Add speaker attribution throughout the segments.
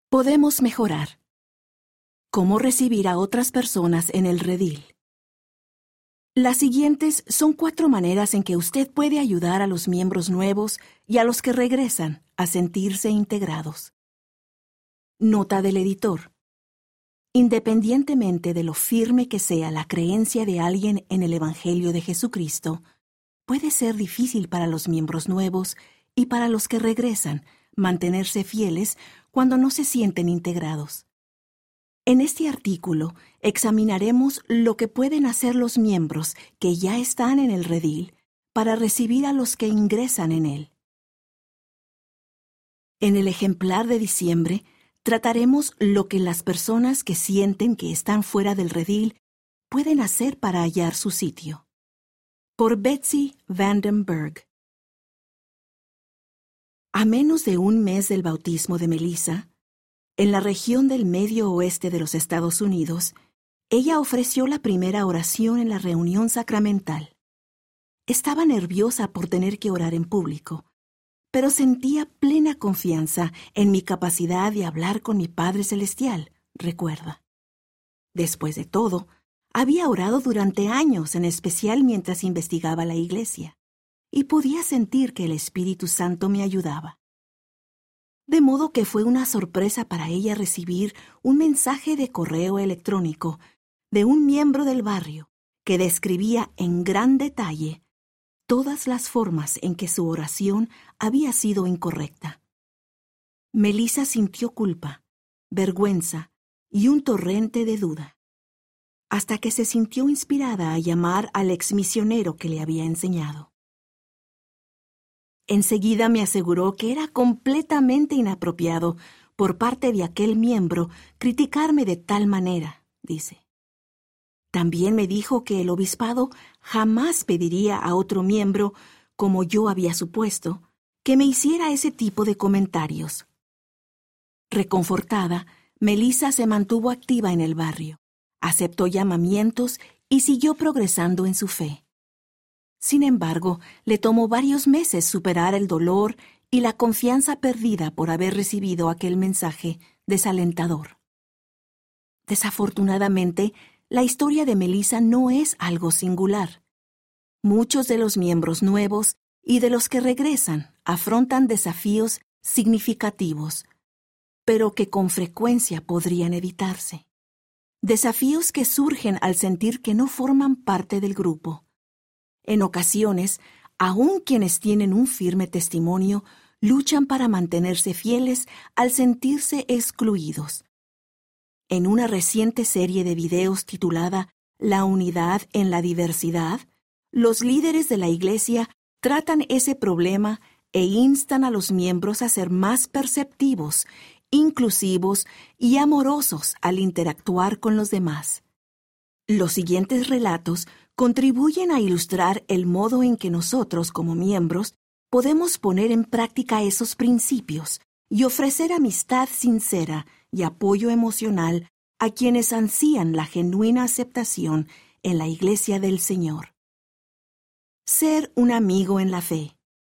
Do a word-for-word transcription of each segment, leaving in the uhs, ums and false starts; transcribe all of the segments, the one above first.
Speaker 1: Podemos mejorar. ¿Cómo recibir a otras personas en el redil? Las siguientes son cuatro maneras en que usted puede ayudar a los miembros nuevos y a los que regresan a sentirse integrados. Nota del editor. Independientemente de lo firme que sea la creencia de alguien en el Evangelio de Jesucristo, puede ser difícil para los miembros nuevos y para los que regresan mantenerse fieles cuando no se sienten integrados. En este artículo examinaremos lo que pueden hacer los miembros que ya están en el redil para recibir a los que ingresan en él. En el ejemplar de diciembre, trataremos lo que las personas que sienten que están fuera del redil pueden hacer para hallar su sitio. Por Betsy Vandenberg. A menos de un mes del bautismo de Melissa, en la región del medio oeste de los Estados Unidos, ella ofreció la primera oración en la reunión sacramental. Estaba nerviosa por tener que orar en público, pero sentía plena confianza en mi capacidad de hablar con mi Padre Celestial, recuerda. Después de todo, había orado durante años, en especial mientras investigaba la iglesia, y podía sentir que el Espíritu Santo me ayudaba. De modo que fue una sorpresa para ella recibir un mensaje de correo electrónico de un miembro del barrio que describía en gran detalle todas las formas en que su oración había sido incorrecta. Melissa sintió culpa, vergüenza y un torrente de duda, hasta que se sintió inspirada a llamar al exmisionero que le había enseñado. Enseguida me aseguró que era completamente inapropiado por parte de aquel miembro criticarme de tal manera, dice. También me dijo que el obispado jamás pediría a otro miembro, como yo había supuesto, que me hiciera ese tipo de comentarios. Reconfortada, Melissa se mantuvo activa en el barrio, aceptó llamamientos y siguió progresando en su fe. Sin embargo, le tomó varios meses superar el dolor y la confianza perdida por haber recibido aquel mensaje desalentador. Desafortunadamente, la historia de Melissa no es algo singular. Muchos de los miembros nuevos y de los que regresan afrontan desafíos significativos, pero que con frecuencia podrían evitarse. Desafíos que surgen al sentir que no forman parte del grupo. En ocasiones, aun quienes tienen un firme testimonio, luchan para mantenerse fieles al sentirse excluidos. En una reciente serie de videos titulada La unidad en la diversidad, los líderes de la Iglesia tratan ese problema e instan a los miembros a ser más perceptivos, inclusivos y amorosos al interactuar con los demás. Los siguientes relatos contribuyen a ilustrar el modo en que nosotros, como miembros, podemos poner en práctica esos principios y ofrecer amistad sincera y apoyo emocional a quienes ansían la genuina aceptación en la Iglesia del Señor. Ser un amigo en la fe.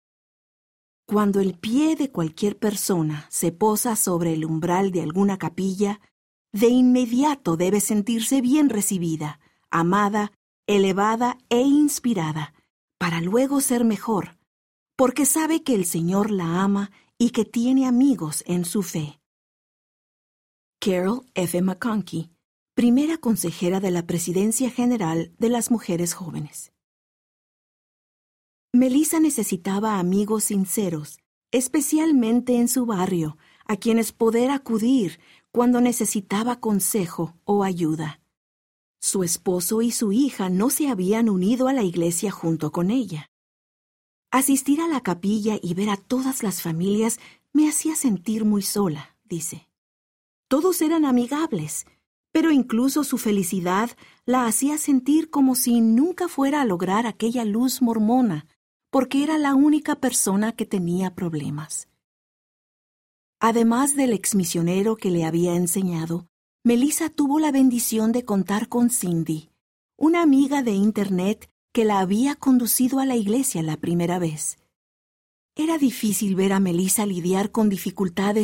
Speaker 1: Cuando el pie de cualquier persona se posa sobre el umbral de alguna capilla, de inmediato debe sentirse bien recibida, amada, elevada e inspirada, para luego ser mejor, porque sabe que el Señor la ama y que tiene amigos en su fe. Carol F. McConkie, primera consejera de la Presidencia General de las Mujeres Jóvenes. Melissa necesitaba amigos sinceros, especialmente en su barrio, a quienes poder acudir cuando necesitaba consejo o ayuda. Su esposo y su hija no se habían unido a la iglesia junto con ella. Asistir a la capilla y ver a todas las familias me hacía sentir muy sola, dice. Todos eran amigables, pero incluso su felicidad la hacía sentir como si nunca fuera a lograr aquella luz mormona, porque era la única persona que tenía problemas. Además del exmisionero que le había enseñado, Melissa tuvo la bendición de contar con Cindy, una amiga de Internet que la había conducido a la iglesia la primera vez. Era difícil ver a Melissa lidiar con dificultades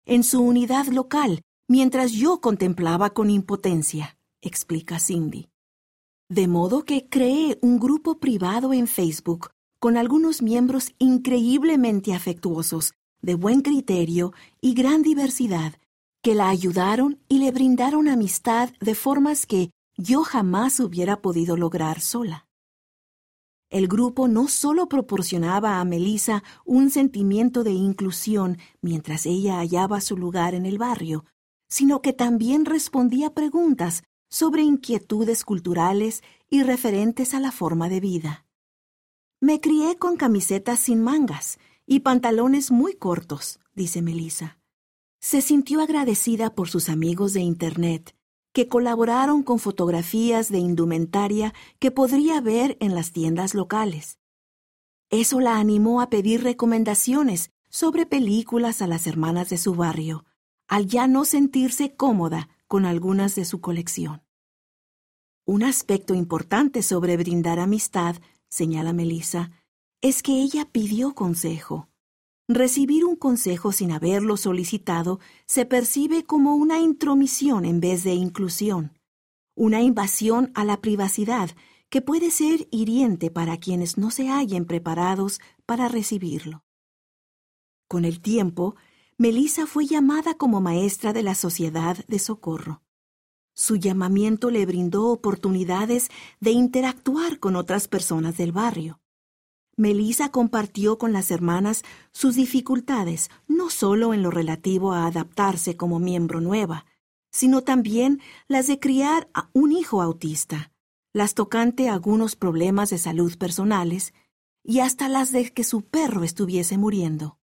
Speaker 1: en su unidad local, mientras yo contemplaba con impotencia, explica Cindy. De modo que creé un grupo privado en Facebook con algunos miembros increíblemente afectuosos, de buen criterio y gran diversidad, que la ayudaron y le brindaron amistad de formas que yo jamás hubiera podido lograr sola. El grupo no solo proporcionaba a Melissa un sentimiento de inclusión mientras ella hallaba su lugar en el barrio, sino que también respondía preguntas sobre inquietudes culturales y referentes a la forma de vida. Me crié con camisetas sin mangas y pantalones muy cortos, dice Melissa. Se sintió agradecida por sus amigos de Internet, que colaboraron con fotografías de indumentaria que podría ver en las tiendas locales. Eso la animó a pedir recomendaciones sobre películas a las hermanas de su barrio, al ya no sentirse cómoda con algunas de su colección. Un aspecto importante sobre brindar amistad, señala Melissa, es que ella pidió consejo. Recibir un consejo sin haberlo solicitado se percibe como una intromisión en vez de inclusión, una invasión a la privacidad que puede ser hiriente para quienes no se hallen preparados para recibirlo. Con el tiempo, Melissa fue llamada como maestra de la Sociedad de Socorro. Su llamamiento le brindó oportunidades de interactuar con otras personas del barrio. Melissa compartió con las hermanas sus dificultades, no solo en lo relativo a adaptarse como miembro nueva, sino también las de criar a un hijo autista, las tocante a algunos problemas de salud personales y hasta las de que su perro estuviese muriendo.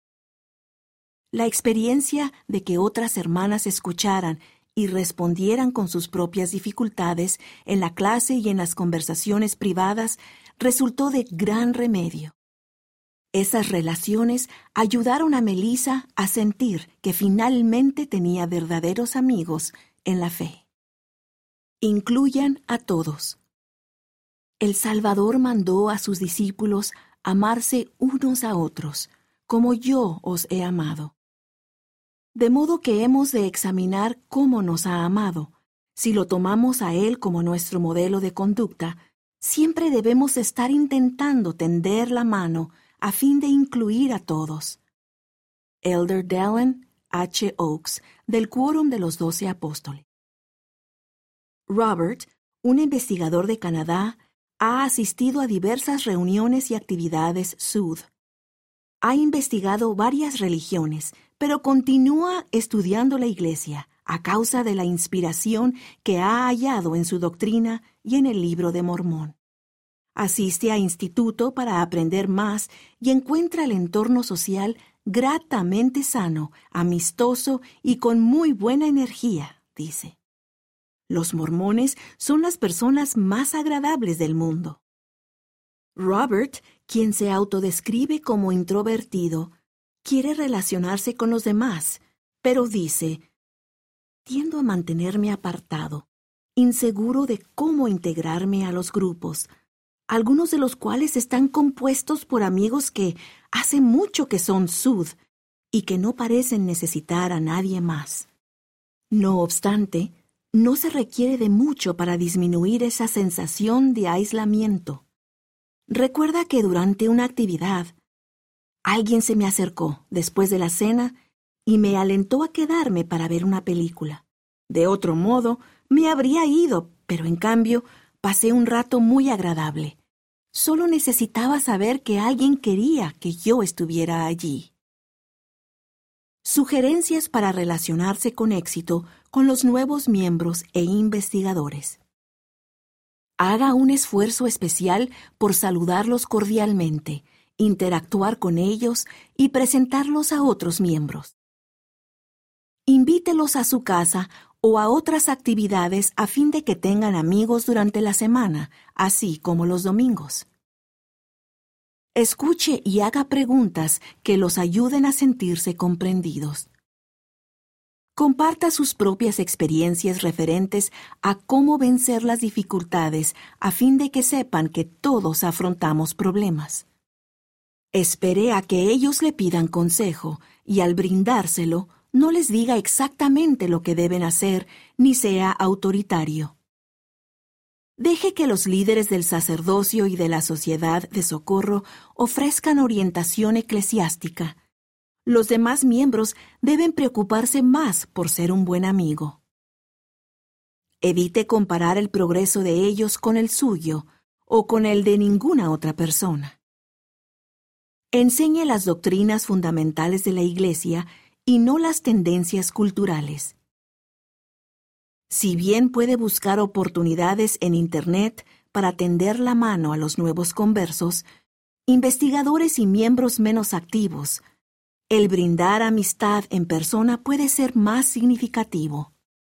Speaker 1: La experiencia de que otras hermanas escucharan y respondieran con sus propias dificultades en la clase y en las conversaciones privadas resultó de gran remedio. Esas relaciones ayudaron a Melissa a sentir que finalmente tenía verdaderos amigos en la fe. Incluyan a todos. El Salvador mandó a sus discípulos amarse unos a otros, como yo os he amado. De modo que hemos de examinar cómo nos ha amado. Si lo tomamos a Él como nuestro modelo de conducta, siempre debemos estar intentando tender la mano a fin de incluir a todos. Elder Dallin H. Oaks, del Quórum de los Doce Apóstoles. Robert, un investigador de Canadá, ha asistido a diversas reuniones y actividades S U D. Ha investigado varias religiones, pero continúa estudiando la Iglesia a causa de la inspiración que ha hallado en su doctrina y en el Libro de Mormón. Asiste a instituto para aprender más y encuentra el entorno social gratamente sano, amistoso y con muy buena energía, dice. Los mormones son las personas más agradables del mundo. Robert, quien se autodescribe como introvertido, quiere relacionarse con los demás, pero dice, tiendo a mantenerme apartado, inseguro de cómo integrarme a los grupos, algunos de los cuales están compuestos por amigos que hace mucho que son S U D y que no parecen necesitar a nadie más. No obstante, no se requiere de mucho para disminuir esa sensación de aislamiento. Recuerda que durante una actividad, alguien se me acercó después de la cena y me alentó a quedarme para ver una película. De otro modo, me habría ido, pero en cambio, pasé un rato muy agradable. Solo necesitaba saber que alguien quería que yo estuviera allí. Sugerencias para relacionarse con éxito con los nuevos miembros e investigadores. Haga un esfuerzo especial por saludarlos cordialmente, interactuar con ellos y presentarlos a otros miembros. Invítelos a su casa o a otras actividades a fin de que tengan amigos durante la semana, así como los domingos. Escuche y haga preguntas que los ayuden a sentirse comprendidos. Comparta sus propias experiencias referentes a cómo vencer las dificultades a fin de que sepan que todos afrontamos problemas. Espere a que ellos le pidan consejo y al brindárselo, no les diga exactamente lo que deben hacer ni sea autoritario. Deje que los líderes del sacerdocio y de la sociedad de socorro ofrezcan orientación eclesiástica. Los demás miembros deben preocuparse más por ser un buen amigo. Evite comparar el progreso de ellos con el suyo o con el de ninguna otra persona. Enseñe las doctrinas fundamentales de la Iglesia y no las tendencias culturales. Si bien puede buscar oportunidades en Internet para tender la mano a los nuevos conversos, investigadores y miembros menos activos, el brindar amistad en persona puede ser más significativo.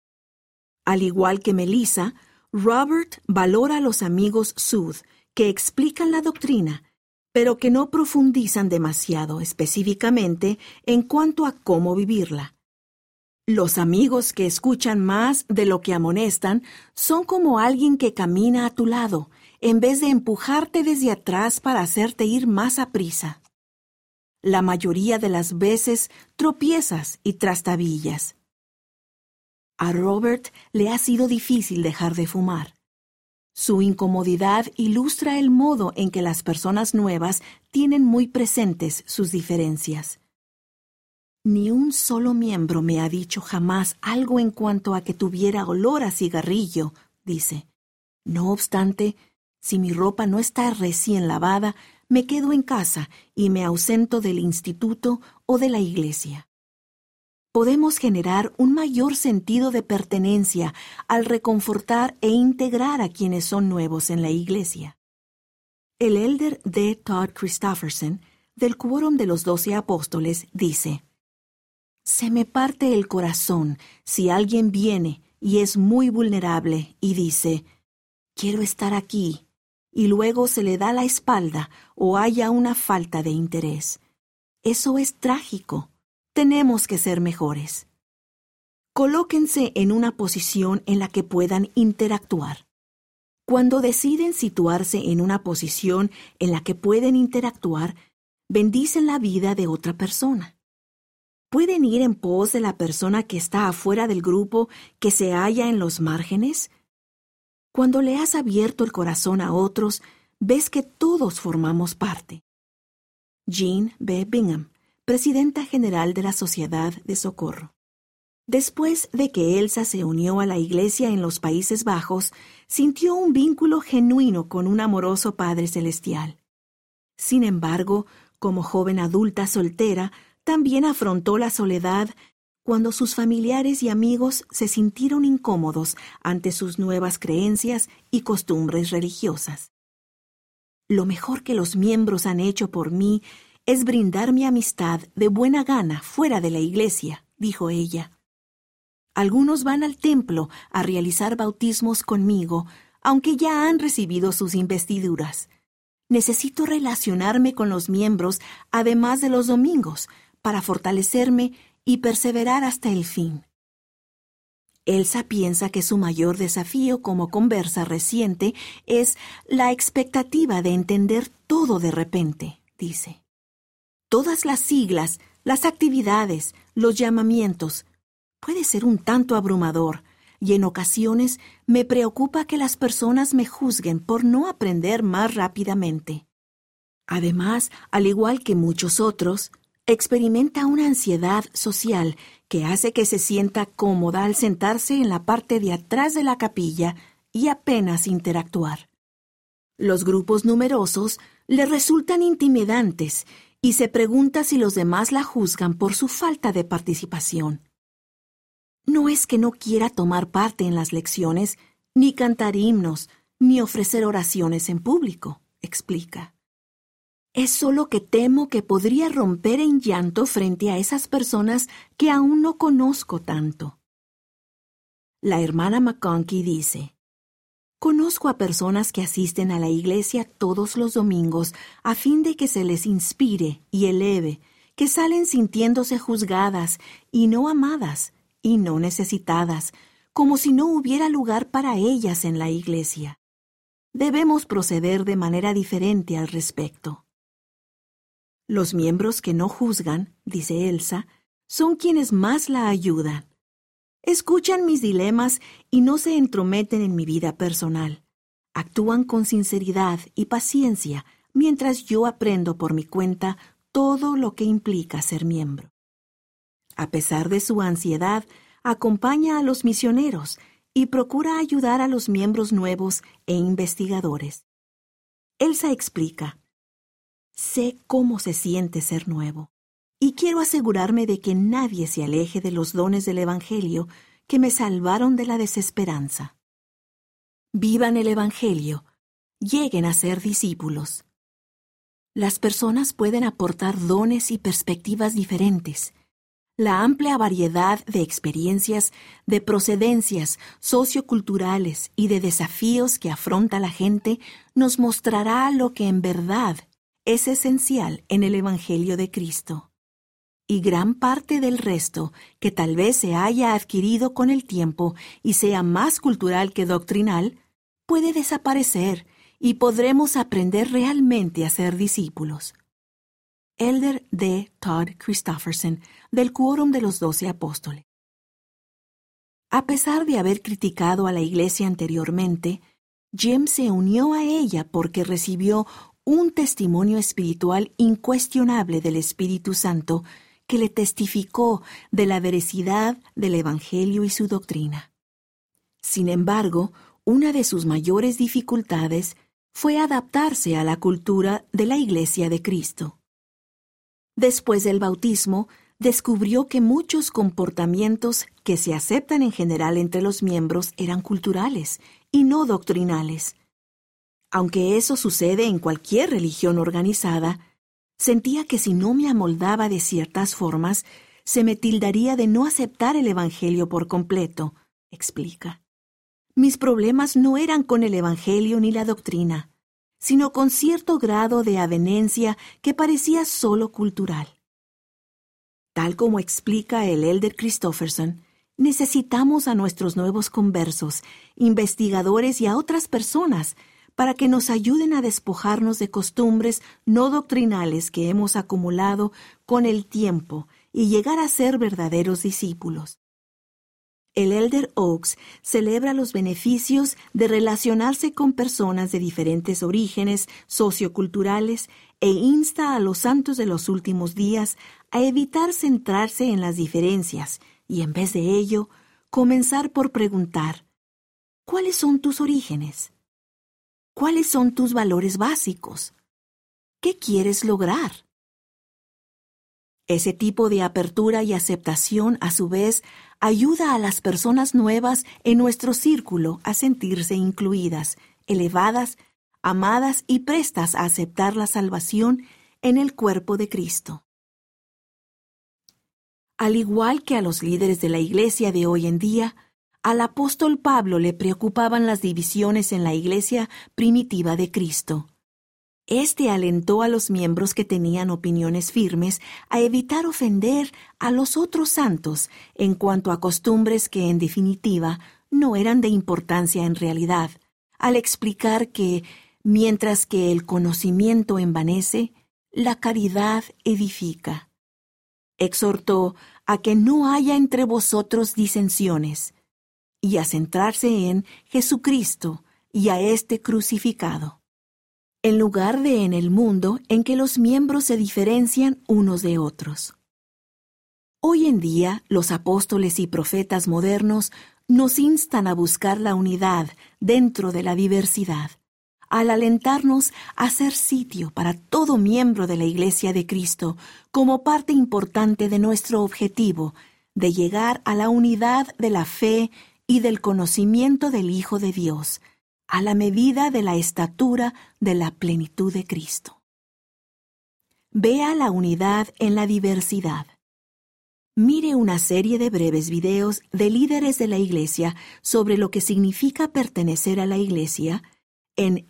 Speaker 1: Al igual que Melissa, Robert valora a los amigos Sud que explican la doctrina, pero que no profundizan demasiado específicamente en cuanto a cómo vivirla. Los amigos que escuchan más de lo que amonestan son como alguien que camina a tu lado, en vez de empujarte desde atrás para hacerte ir más aprisa. La mayoría de las veces tropiezas y trastabillas. A Robert le ha sido difícil dejar de fumar. Su incomodidad ilustra el modo en que las personas nuevas tienen muy presentes sus diferencias. Ni un solo miembro me ha dicho jamás algo en cuanto a que tuviera olor a cigarrillo, dice. No obstante, si mi ropa no está recién lavada, me quedo en casa y me ausento del instituto o de la iglesia. Podemos generar un mayor sentido de pertenencia al reconfortar e integrar a quienes son nuevos en la iglesia. El elder D. Todd Christofferson, del Quórum de los Doce Apóstoles, dice: Se me parte el corazón si alguien viene y es muy vulnerable y dice, quiero estar aquí, y luego se le da la espalda o haya una falta de interés. Eso es trágico. Tenemos que ser mejores. Colóquense en una posición en la que puedan interactuar. Cuando deciden situarse en una posición en la que pueden interactuar, bendicen la vida de otra persona. ¿Pueden ir en pos de la persona que está afuera del grupo que se halla en los márgenes? Cuando le has abierto el corazón a otros, ves que todos formamos parte. Jean B. Bingham, presidenta general de la Sociedad de Socorro. Después de que Elsa se unió a la iglesia en los Países Bajos, sintió un vínculo genuino con un amoroso Padre Celestial. Sin embargo, como joven adulta soltera, también afrontó la soledad cuando sus familiares y amigos se sintieron incómodos ante sus nuevas creencias y costumbres religiosas. Lo mejor que los miembros han hecho por mí es brindar mi amistad de buena gana fuera de la iglesia, dijo ella. Algunos van al templo a realizar bautismos conmigo, aunque ya han recibido sus investiduras. Necesito relacionarme con los miembros además de los domingos para fortalecerme y perseverar hasta el fin. Elsa piensa que su mayor desafío como conversa reciente es la expectativa de entender todo de repente, dice. Todas las siglas, las actividades, los llamamientos, puede ser un tanto abrumador, y en ocasiones me preocupa que las personas me juzguen por no aprender más rápidamente. Además, al igual que muchos otros, experimenta una ansiedad social que hace que se sienta cómoda al sentarse en la parte de atrás de la capilla y apenas interactuar. Los grupos numerosos le resultan intimidantes y se pregunta si los demás la juzgan por su falta de participación. No es que no quiera tomar parte en las lecciones, ni cantar himnos, ni ofrecer oraciones en público, explica. Es solo que temo que podría romper en llanto frente a esas personas que aún no conozco tanto. La hermana McConkie dice, conozco a personas que asisten a la iglesia todos los domingos a fin de que se les inspire y eleve, que salen sintiéndose juzgadas y no amadas y no necesitadas, como si no hubiera lugar para ellas en la iglesia. Debemos proceder de manera diferente al respecto. Los miembros que no juzgan, dice Elsa, son quienes más la ayudan. Escuchan mis dilemas y no se entrometen en mi vida personal. Actúan con sinceridad y paciencia mientras yo aprendo por mi cuenta todo lo que implica ser miembro. A pesar de su ansiedad, acompaña a los misioneros y procura ayudar a los miembros nuevos e investigadores. Elsa explica: sé cómo se siente ser nuevo y quiero asegurarme de que nadie se aleje de los dones del Evangelio que me salvaron de la desesperanza. Vivan el Evangelio, lleguen a ser discípulos. Las personas pueden aportar dones y perspectivas diferentes. La amplia variedad de experiencias, de procedencias socioculturales y de desafíos que afronta la gente nos mostrará lo que en verdad es esencial en el Evangelio de Cristo. Y gran parte del resto, que tal vez se haya adquirido con el tiempo y sea más cultural que doctrinal, puede desaparecer y podremos aprender realmente a ser discípulos. Elder D. Todd Christofferson, del Quórum de los Doce Apóstoles. A pesar de haber criticado a la Iglesia anteriormente, Jim se unió a ella porque recibió un testimonio espiritual incuestionable del Espíritu Santo que le testificó de la veracidad del Evangelio y su doctrina. Sin embargo, una de sus mayores dificultades fue adaptarse a la cultura de la Iglesia de Cristo. Después del bautismo, descubrió que muchos comportamientos que se aceptan en general entre los miembros eran culturales y no doctrinales. Aunque eso sucede en cualquier religión organizada, sentía que si no me amoldaba de ciertas formas, se me tildaría de no aceptar el Evangelio por completo, explica. Mis problemas no eran con el Evangelio ni la doctrina, sino con cierto grado de avenencia que parecía solo cultural. Tal como explica el Elder Christofferson, necesitamos a nuestros nuevos conversos, investigadores y a otras personas para que nos ayuden a despojarnos de costumbres no doctrinales que hemos acumulado con el tiempo y llegar a ser verdaderos discípulos. El Elder Oaks celebra los beneficios de relacionarse con personas de diferentes orígenes socioculturales e insta a los santos de los últimos días a evitar centrarse en las diferencias y, en vez de ello, comenzar por preguntar: ¿cuáles son tus orígenes? ¿Cuáles son tus valores básicos? ¿Qué quieres lograr? Ese tipo de apertura y aceptación, a su vez, ayuda a las personas nuevas en nuestro círculo a sentirse incluidas, elevadas, amadas y prestas a aceptar la salvación en el cuerpo de Cristo. Al igual que a los líderes de la Iglesia de hoy en día, al apóstol Pablo le preocupaban las divisiones en la Iglesia primitiva de Cristo. Este alentó a los miembros que tenían opiniones firmes a evitar ofender a los otros santos en cuanto a costumbres que, en definitiva, no eran de importancia en realidad, al explicar que, mientras que el conocimiento envanece, la caridad edifica. Exhortó a que no haya entre vosotros disensiones, y a centrarse en Jesucristo y a éste crucificado, en lugar de en el mundo en que los miembros se diferencian unos de otros. Hoy en día, los apóstoles y profetas modernos nos instan a buscar la unidad dentro de la diversidad, al alentarnos a hacer sitio para todo miembro de la Iglesia de Cristo como parte importante de nuestro objetivo de llegar a la unidad de la fe y del conocimiento del Hijo de Dios, a la medida de la estatura de la plenitud de Cristo. Vea la unidad en la diversidad. Mire una serie de breves videos de líderes de la Iglesia sobre lo que significa pertenecer a la Iglesia en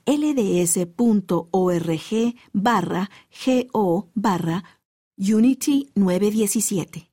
Speaker 1: lds.org barra go barra Unity nueve diecisiete.